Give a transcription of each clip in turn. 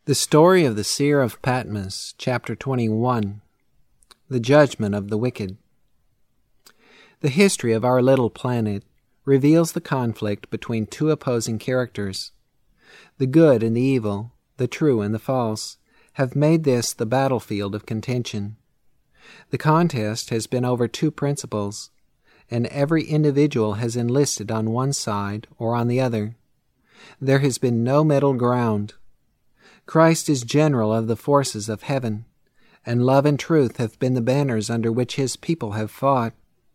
The story of the seer of Patmos, chapter 21, the judgment of the wicked. The history of our little planet reveals the conflict between two opposing characters. The good and the evil, the true and the false, have made this the battlefield of contention. The contest has been over two principles, and every individual has enlisted on one side or on the other. There has been no middle ground. Christ is general of the forces of heaven, and love and truth have been the banners under which his people have fought.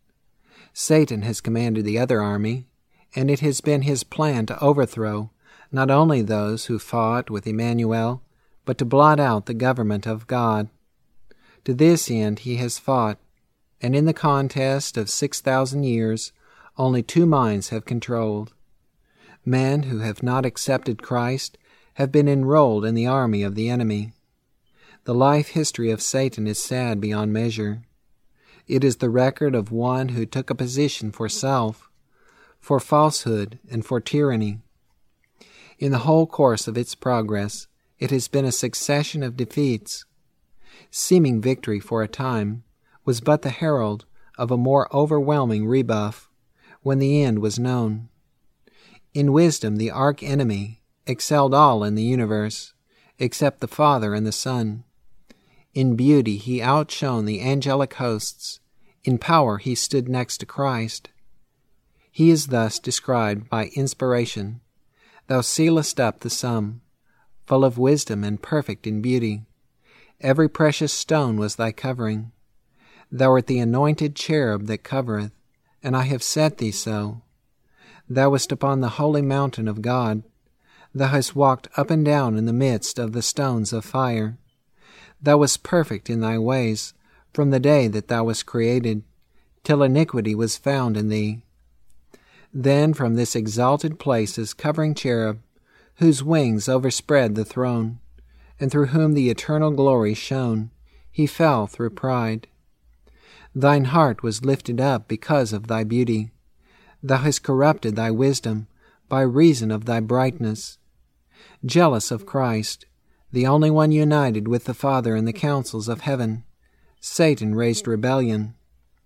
Satan has commanded the other army, and it has been his plan to overthrow not only those who fought with Emmanuel, but to blot out the government of God. To this end he has fought, and in the contest of 6,000 years, only two minds have controlled. Men who have not accepted Christ have been enrolled in the army of the enemy. The life history of Satan is sad beyond measure. It is the record of one who took a position for self, for falsehood, and for tyranny. In the whole course of its progress, it has been a succession of defeats. Seeming victory for a time was but the herald of a more overwhelming rebuff when the end was known. In wisdom, the arch-enemy excelled all in the universe, except the Father and the Son. In beauty he outshone the angelic hosts. In power he stood next to Christ. He is thus described by inspiration: "Thou sealest up the sum, full of wisdom and perfect in beauty. Every precious stone was thy covering. Thou art the anointed cherub that covereth, and I have set thee so. Thou wast upon the holy mountain of God. Thou hast walked up and down in the midst of the stones of fire. Thou wast perfect in thy ways from the day that thou wast created, till iniquity was found in thee." Then from this exalted place as covering cherub, whose wings overspread the throne, and through whom the eternal glory shone, he fell through pride. Thine heart was lifted up because of thy beauty. Thou hast corrupted thy wisdom by reason of thy brightness. Jealous of Christ, the only one united with the Father in the councils of heaven, Satan raised rebellion.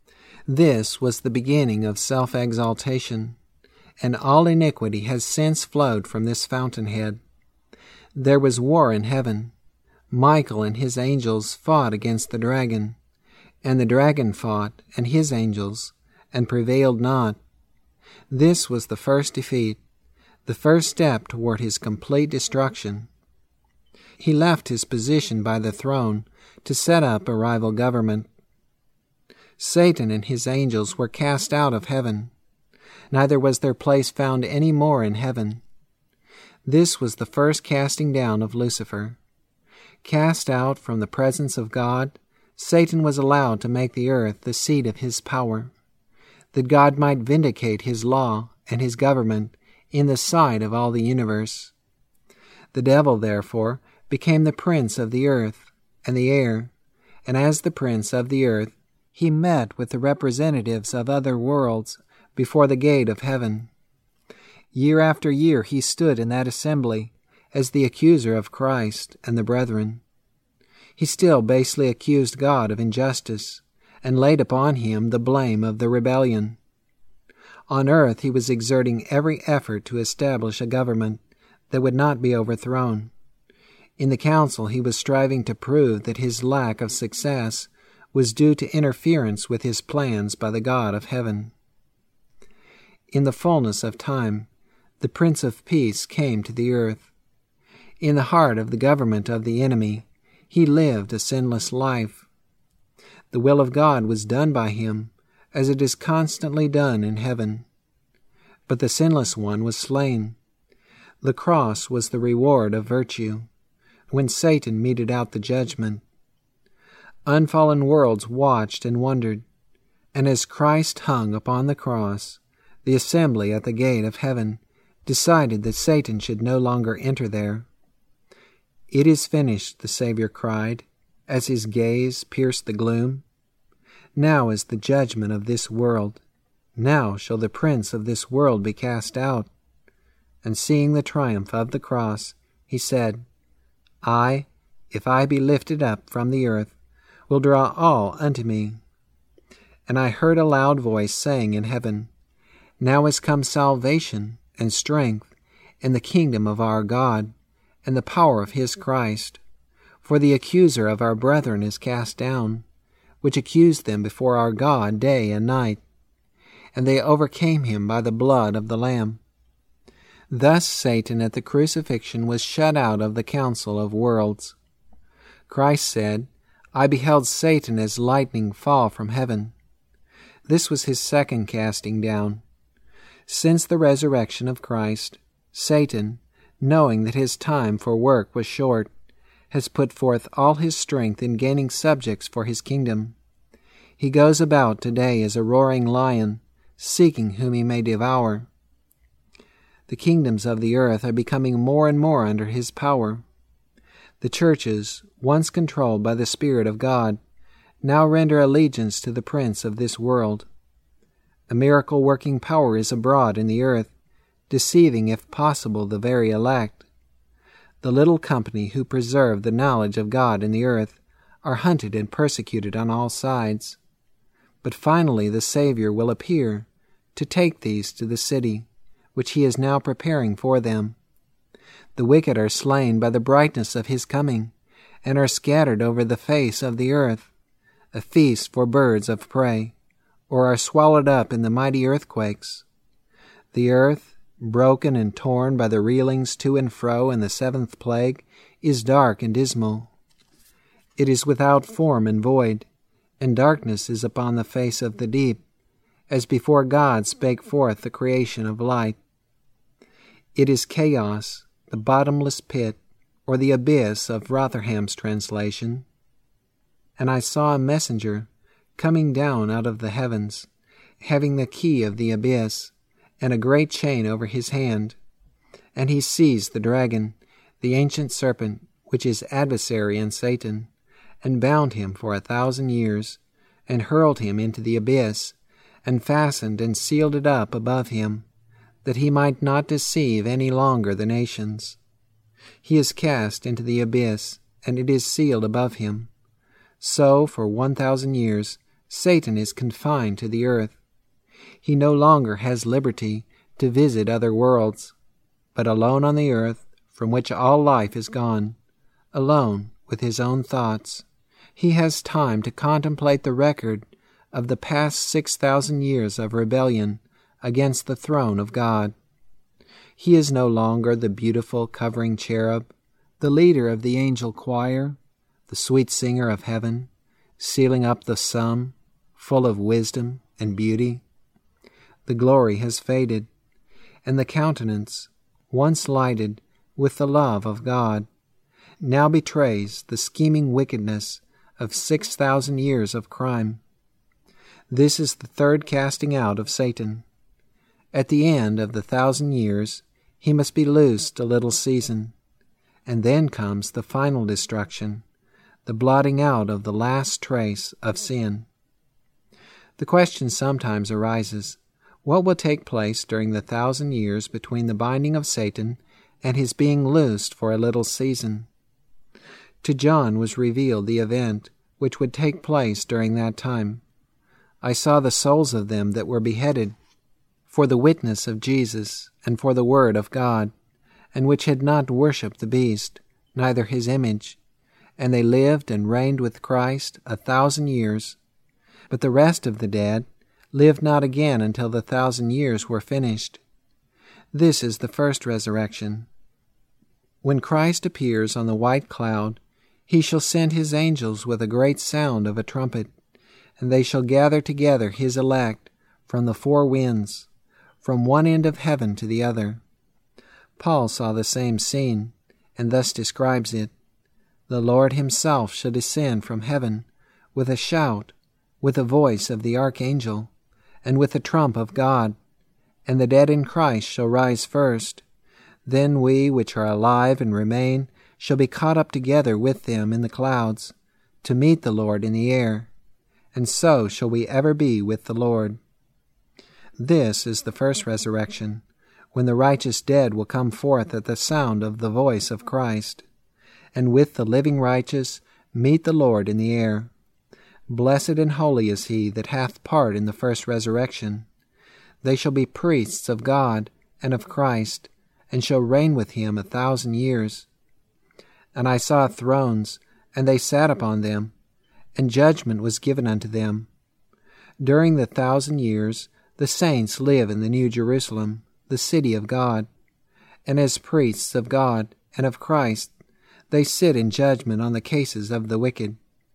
This was the beginning of self-exaltation, and all iniquity has since flowed from this fountainhead. There was war in heaven. Michael and his angels fought against the dragon, and the dragon fought and his angels, and prevailed not. This was the first defeat, the first step toward his complete destruction. He left his position by the throne to set up a rival government. Satan and his angels were cast out of heaven. Neither was their place found any more in heaven. This was the first casting down of Lucifer. Cast out from the presence of God, Satan was allowed to make the earth the seat of his power, that God might vindicate his law and his government in the sight of all the universe. The devil, therefore, became the prince of the earth and the air, and as the prince of the earth, he met with the representatives of other worlds before the gate of heaven. Year after year he stood in that assembly as the accuser of Christ and the brethren. He still basely accused God of injustice, and laid upon him the blame of the rebellion. On earth he was exerting every effort to establish a government that would not be overthrown. In the council he was striving to prove that his lack of success was due to interference with his plans by the God of heaven. In the fullness of time, the Prince of Peace came to the earth. In the heart of the government of the enemy, he lived a sinless life. The will of God was done by him, as it is constantly done in heaven. But the sinless one was slain. The cross was the reward of virtue, when Satan meted out the judgment. Unfallen worlds watched and wondered, and as Christ hung upon the cross, the assembly at the gate of heaven decided that Satan should no longer enter there. "It is finished," the Savior cried, as his gaze pierced the gloom. "Now is the judgment of this world. Now shall the prince of this world be cast out." And seeing the triumph of the cross, he said, I, if I be lifted up from the earth, will draw all unto me. And I heard a loud voice saying in heaven, Now is come salvation and strength, and the kingdom of our God, and the power of his Christ. For the accuser of our brethren is cast down, which accused them before our God day and night. And they overcame him by the blood of the Lamb. Thus Satan at the crucifixion was shut out of the council of worlds. Christ said, I beheld Satan as lightning fall from heaven. This was his second casting down. Since the resurrection of Christ, Satan, knowing that his time for work was short, has put forth all his strength in gaining subjects for his kingdom. He goes about today as a roaring lion, seeking whom he may devour. The kingdoms of the earth are becoming more and more under his power. The churches, once controlled by the Spirit of God, now render allegiance to the prince of this world. A miracle-working power is abroad in the earth, deceiving, if possible, the very elect. The little company who preserve the knowledge of God in the earth are hunted and persecuted on all sides. But finally the Savior will appear to take these to the city, which he is now preparing for them. The wicked are slain by the brightness of his coming, and are scattered over the face of the earth, a feast for birds of prey, or are swallowed up in the mighty earthquakes. The earth, broken and torn by the reelings to and fro in the seventh plague, is dark and dismal. It is without form and void, and darkness is upon the face of the deep, as before God spake forth the creation of light. It is chaos, the bottomless pit, or the abyss of Rotherham's translation. And I saw a messenger coming down out of the heavens, having the key of the abyss, and a great chain over his hand. And he seized the dragon, the ancient serpent, which is adversary and Satan, and bound him for 1,000 years, and hurled him into the abyss, and fastened and sealed it up above him, that he might not deceive any longer the nations. He is cast into the abyss, and it is sealed above him. So, for 1,000 years, Satan is confined to the earth. He no longer has liberty to visit other worlds, but alone on the earth, from which all life is gone, alone with his own thoughts, he has time to contemplate the record of the past 6,000 years of rebellion against the throne of God. He is no longer the beautiful covering cherub, the leader of the angel choir, the sweet singer of heaven, sealing up the sum, full of wisdom and beauty. The glory has faded, and the countenance, once lighted with the love of God, now betrays the scheming wickedness of 6,000 years of crime. This is the third casting out of Satan. At the end of the 1,000 years, he must be loosed a little season, and then comes the final destruction, the blotting out of the last trace of sin. The question sometimes arises, what will take place during the 1,000 years between the binding of Satan and his being loosed for a little season? To John was revealed the event which would take place during that time. I saw the souls of them that were beheaded for the witness of Jesus and for the word of God, and which had not worshipped the beast, neither his image, and they lived and reigned with Christ 1,000 years. But the rest of the dead lived not again until the 1,000 years were finished. This is the first resurrection. When Christ appears on the white cloud, he shall send his angels with a great sound of a trumpet, and they shall gather together his elect from the four winds, from one end of heaven to the other. Paul saw the same scene, and thus describes it. The Lord himself shall descend from heaven with a shout, with the voice of the archangel, and with the trump of God, and the dead in Christ shall rise first. Then we which are alive and remain shall be caught up together with them in the clouds, to meet the Lord in the air, and so shall we ever be with the Lord. This is the first resurrection, when the righteous dead will come forth at the sound of the voice of Christ. and with the living righteous meet the Lord in the air. Blessed and holy is he that hath part in the first resurrection. They shall be priests of God and of Christ, and shall reign with him 1,000 years. And I saw thrones, and they sat upon them, and judgment was given unto them. During the 1,000 years the saints live in the New Jerusalem, the city of God, and as priests of God and of Christ, they sit in judgment on the cases of the wicked.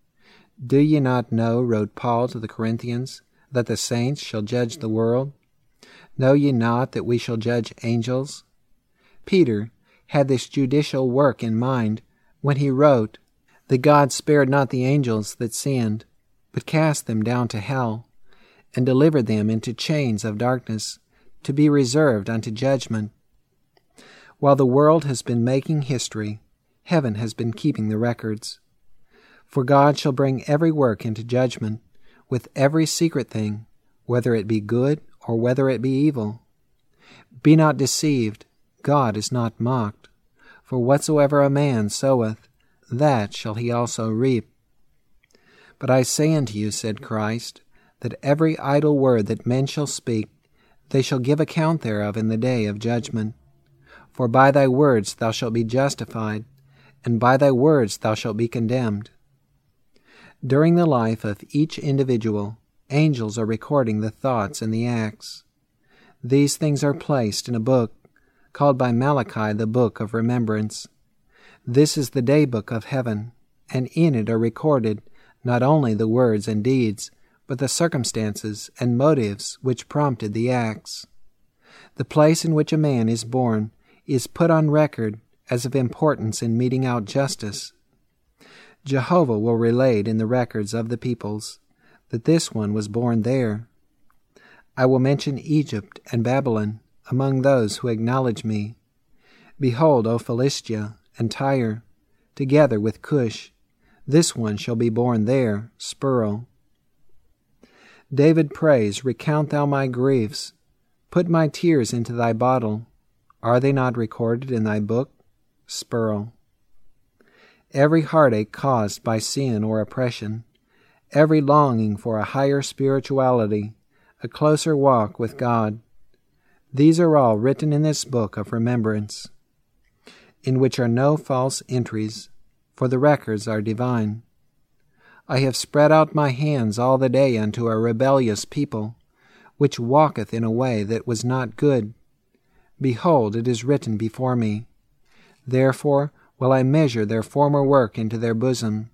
Do ye not know, wrote Paul to the Corinthians, that the saints shall judge the world? Know ye not that we shall judge angels? Peter had this judicial work in mind when he wrote that God spared not the angels that sinned, but cast them down to hell, and delivered them into chains of darkness, to be reserved unto judgment. While the world has been making history, heaven has been keeping the records. For God shall bring every work into judgment, with every secret thing, whether it be good or whether it be evil. Be not deceived, God is not mocked. For whatsoever a man soweth, that shall he also reap. But I say unto you, said Christ, that every idle word that men shall speak, they shall give account thereof in the day of judgment. For by thy words thou shalt be justified, and by thy words thou shalt be condemned. During the life of each individual, angels are recording the thoughts and the acts. These things are placed in a book, called by Malachi the Book of Remembrance. This is the day book of heaven, and in it are recorded not only the words and deeds, but the circumstances and motives which prompted the acts. The place in which a man is born is put on record as of importance in meting out justice. Jehovah will relate in the records of the peoples that this one was born there. I will mention Egypt and Babylon among those who acknowledge me. Behold, O Philistia and Tyre, together with Cush, this one shall be born there, Spurl. David prays, recount thou my griefs, put my tears into thy bottle. Are they not recorded in thy book? Spurl. Every heartache caused by sin or oppression, every longing for a higher spirituality, a closer walk with God, these are all written in this book of remembrance, in which are no false entries, for the records are divine. I have spread out my hands all the day unto a rebellious people, which walketh in a way that was not good. Behold, it is written before me. Therefore will I measure their former work into their bosom.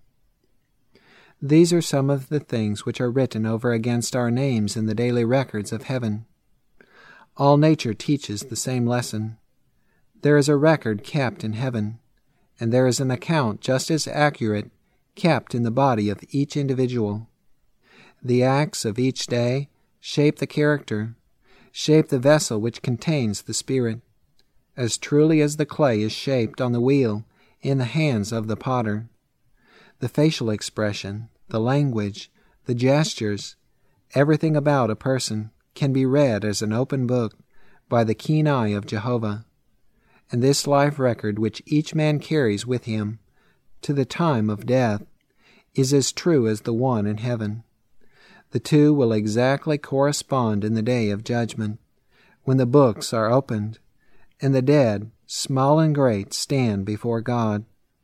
These are some of the things which are written over against our names in the daily records of heaven. All nature teaches the same lesson. There is a record kept in heaven, and there is an account just as accurate kept in the body of each individual. The acts of each day shape the character, shape the vessel which contains the spirit, as truly as the clay is shaped on the wheel in the hands of the potter. The facial expression, the language, the gestures, everything about a person can be read as an open book by the keen eye of Jehovah. And this life record which each man carries with him to the time of death is as true as the one in heaven. The two will exactly correspond in the day of judgment, when the books are opened, and the dead, small and great, stand before God.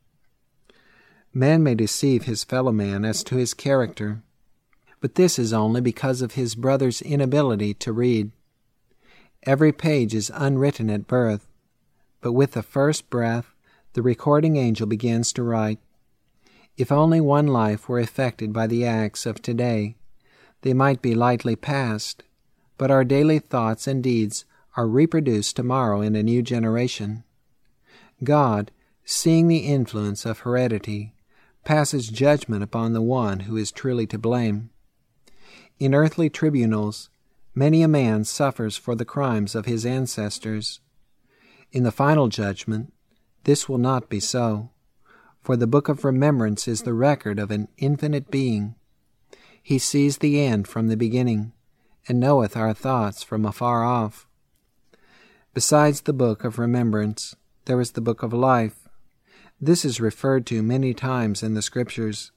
Man may deceive his fellow man as to his character, but this is only because of his brother's inability to read. Every page is unwritten at birth, but with the first breath the recording angel begins to write. If only one life were affected by the acts of today, they might be lightly passed, but our daily thoughts and deeds are reproduced tomorrow in a new generation. God, seeing the influence of heredity, passes judgment upon the one who is truly to blame. In earthly tribunals, many a man suffers for the crimes of his ancestors. In the final judgment, this will not be so, for the book of remembrance is the record of an infinite being. He sees the end from the beginning, and knoweth our thoughts from afar off. Besides the book of remembrance, there is the book of life. This is referred to many times in the Scriptures.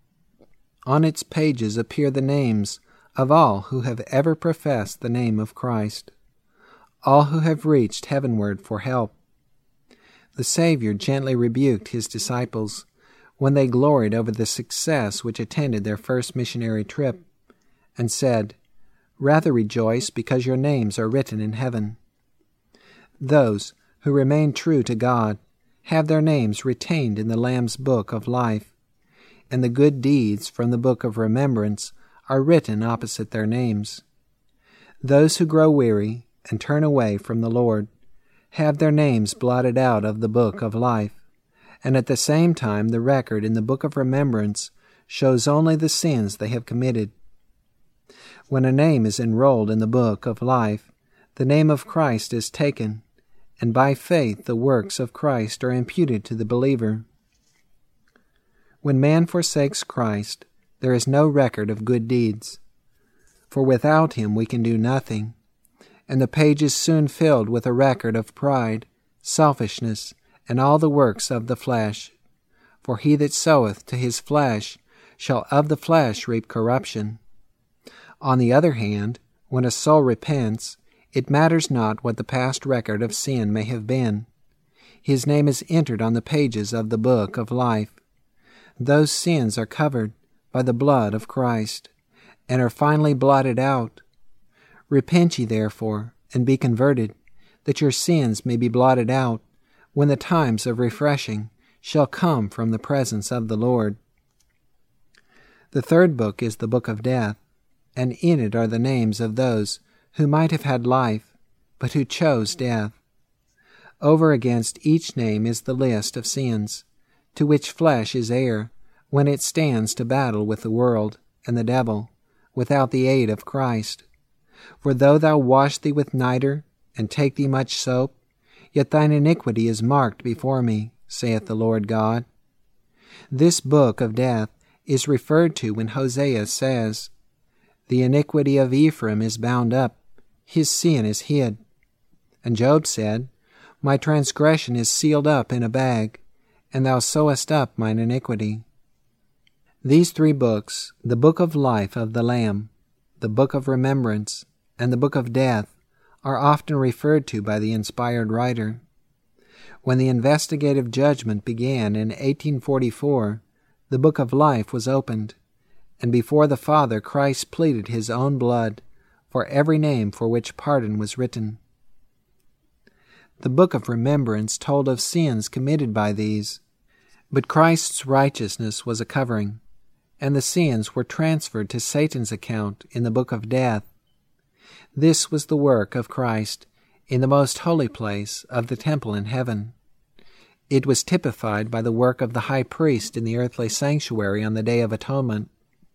On its pages appear the names of all who have ever professed the name of Christ, all who have reached heavenward for help. The Savior gently rebuked his disciples when they gloried over the success which attended their first missionary trip, and said, "Rather rejoice because your names are written in heaven." Those who remain true to God have their names retained in the Lamb's book of life, and the good deeds from the book of remembrance are written opposite their names. Those who grow weary and turn away from the Lord have their names blotted out of the book of life, and at the same time the record in the book of remembrance shows only the sins they have committed. When a name is enrolled in the book of life, the name of Christ is taken, and by faith the works of Christ are imputed to the believer. When man forsakes Christ, there is no record of good deeds, for without him we can do nothing, and the page is soon filled with a record of pride, selfishness, and all the works of the flesh. For he that soweth to his flesh shall of the flesh reap corruption. On the other hand, when a soul repents, it matters not what the past record of sin may have been. His name is entered on the pages of the book of life. Those sins are covered by the blood of Christ, and are finally blotted out. Repent ye therefore, and be converted, that your sins may be blotted out, when the times of refreshing shall come from the presence of the Lord. The third book is the book of death, and in it are the names of those who might have had life, but who chose death. Over against each name is the list of sins, to which flesh is heir, when it stands to battle with the world and the devil, without the aid of Christ. For though thou wash thee with niter, and take thee much soap, yet thine iniquity is marked before me, saith the Lord God. This book of death is referred to when Hosea says, "The iniquity of Ephraim is bound up, his sin is hid." And Job said, "My transgression is sealed up in a bag, and thou sewest up mine iniquity." These three books, the book of life of the Lamb, the book of remembrance, and the book of death, are often referred to by the inspired writer. When the investigative judgment began in 1844, the book of life was opened, and before the Father Christ pleaded his own blood for every name for which pardon was written. The book of remembrance told of sins committed by these, but Christ's righteousness was a covering, and the sins were transferred to Satan's account in the book of death. This was the work of Christ in the most holy place of the temple in heaven. It was typified by the work of the high priest in the earthly sanctuary on the Day of Atonement.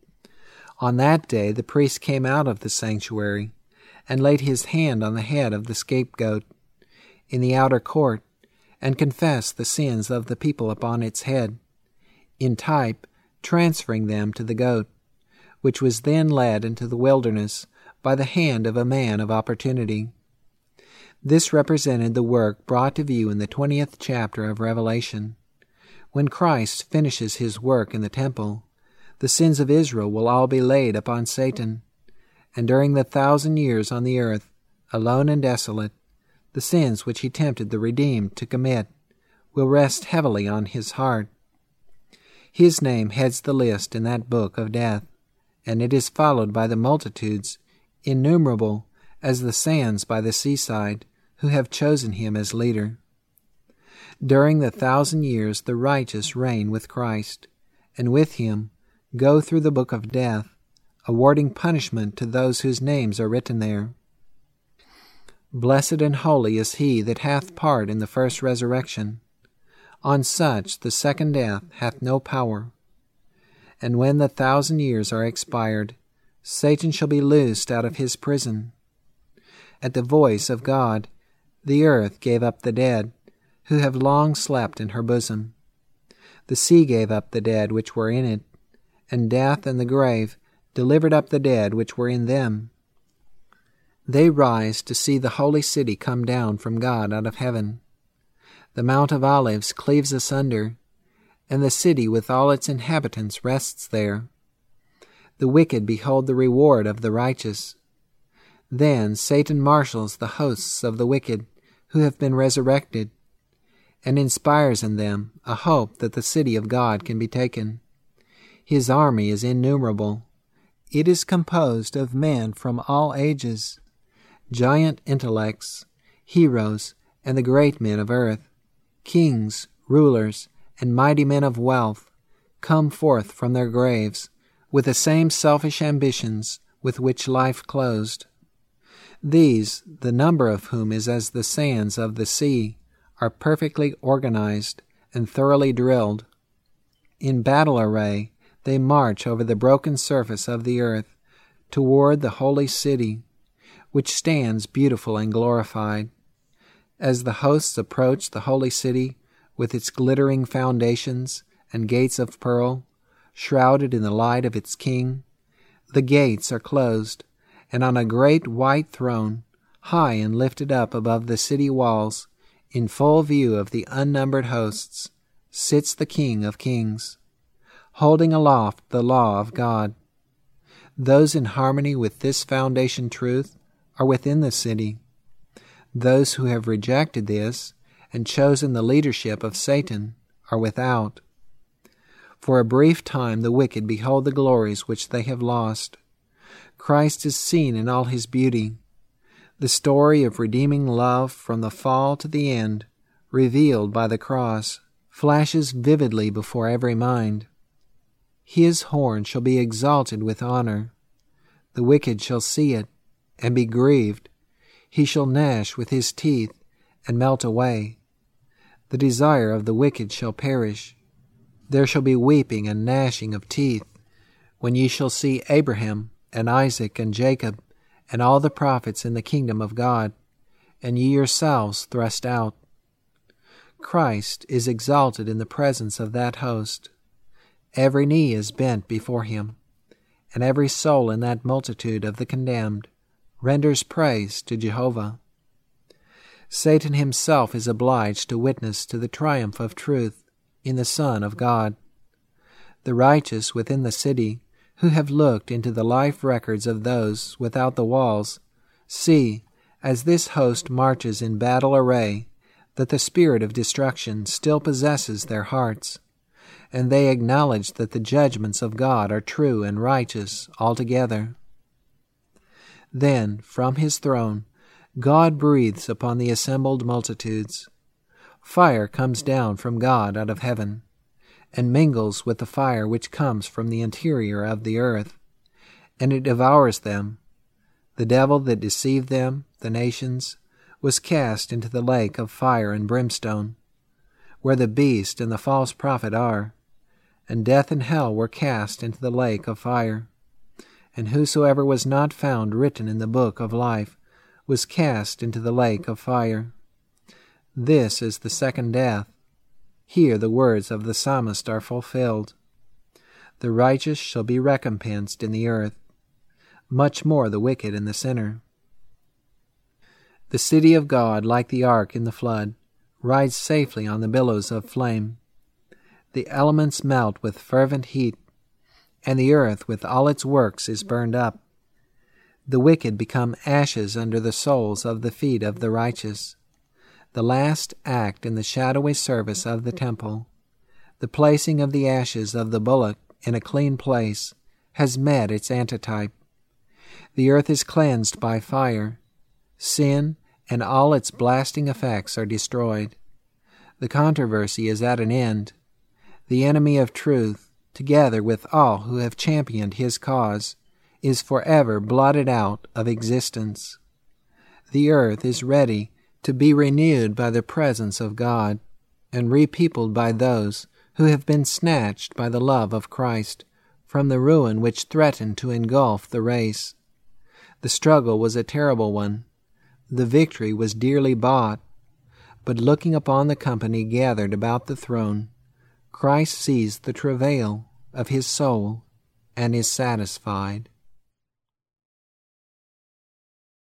On that day the priest came out of the sanctuary and laid his hand on the head of the scapegoat in the outer court and confessed the sins of the people upon its head, in type transferring them to the goat, which was then led into the wilderness by the hand of a man of opportunity. This represented the work brought to view in the 20th chapter of Revelation. When Christ finishes his work in the temple, the sins of Israel will all be laid upon Satan, and during the 1,000 years on the earth, alone and desolate, the sins which he tempted the redeemed to commit will rest heavily on his heart. His name heads the list in that book of death, and it is followed by the multitudes, innumerable as the sands by the seaside, who have chosen him as leader. During the 1,000 years the righteous reign with Christ, and with him go through the book of death, awarding punishment to those whose names are written there. Blessed and holy is he that hath part in the first resurrection. On such the second death hath no power. And when the 1,000 years are expired, Satan shall be loosed out of his prison. At the voice of God, the earth gave up the dead, who have long slept in her bosom. The sea gave up the dead which were in it, and death and the grave delivered up the dead which were in them. They rise to see the holy city come down from God out of heaven. The Mount of Olives cleaves asunder, and the city with all its inhabitants rests there. The wicked behold the reward of the righteous. Then Satan marshals the hosts of the wicked who have been resurrected, and inspires in them a hope that the city of God can be taken. His army is innumerable. It is composed of men from all ages, giant intellects, heroes, and the great men of earth, kings, rulers, and mighty men of wealth, come forth from their graves with the same selfish ambitions with which life closed. These, the number of whom is as the sands of the sea, are perfectly organized and thoroughly drilled. In battle array, they march over the broken surface of the earth toward the holy city, which stands beautiful and glorified. As the hosts approach the holy city with its glittering foundations and gates of pearl, shrouded in the light of its king, the gates are closed, and on a great white throne, high and lifted up above the city walls, in full view of the unnumbered hosts, sits the King of Kings, holding aloft the law of God. Those in harmony with this foundation truth are within the city. Those who have rejected this and chosen the leadership of Satan are without. For a brief time the wicked behold the glories which they have lost. Christ is seen in all his beauty. The story of redeeming love from the fall to the end, revealed by the cross, flashes vividly before every mind. His horn shall be exalted with honor. The wicked shall see it and be grieved. He shall gnash with his teeth and melt away. The desire of the wicked shall perish. There shall be weeping and gnashing of teeth, when ye shall see Abraham and Isaac and Jacob and all the prophets in the kingdom of God, and ye yourselves thrust out. Christ is exalted in the presence of that host. Every knee is bent before him, and every soul in that multitude of the condemned renders praise to Jehovah. Satan himself is obliged to witness to the triumph of truth in the Son of God. The righteous within the city, who have looked into the life records of those without the walls, see, as this host marches in battle array, that the spirit of destruction still possesses their hearts, and they acknowledge that the judgments of God are true and righteous altogether. Then, from his throne, God breathes upon the assembled multitudes. Fire comes down from God out of heaven, and mingles with the fire which comes from the interior of the earth, and it devours them. The devil that deceived them, the nations, was cast into the lake of fire and brimstone, where the beast and the false prophet are, and death and hell were cast into the lake of fire. And whosoever was not found written in the book of life was cast into the lake of fire. This is the second death. Here the words of the psalmist are fulfilled. The righteous shall be recompensed in the earth, much more the wicked and the sinner. The city of God, like the ark in the flood, rides safely on the billows of flame. The elements melt with fervent heat, and the earth with all its works is burned up. The wicked become ashes under the soles of the feet of the righteous. The last act in the shadowy service of the temple, the placing of the ashes of the bullock in a clean place, has met its antitype. The earth is cleansed by fire. Sin and all its blasting effects are destroyed. The controversy is at an end. The enemy of truth, together with all who have championed his cause, is forever blotted out of existence. The earth is ready to be renewed by the presence of God, and repeopled by those who have been snatched by the love of Christ from the ruin which threatened to engulf the race. The struggle was a terrible one. The victory was dearly bought. But looking upon the company gathered about the throne, Christ sees the travail of his soul and is satisfied.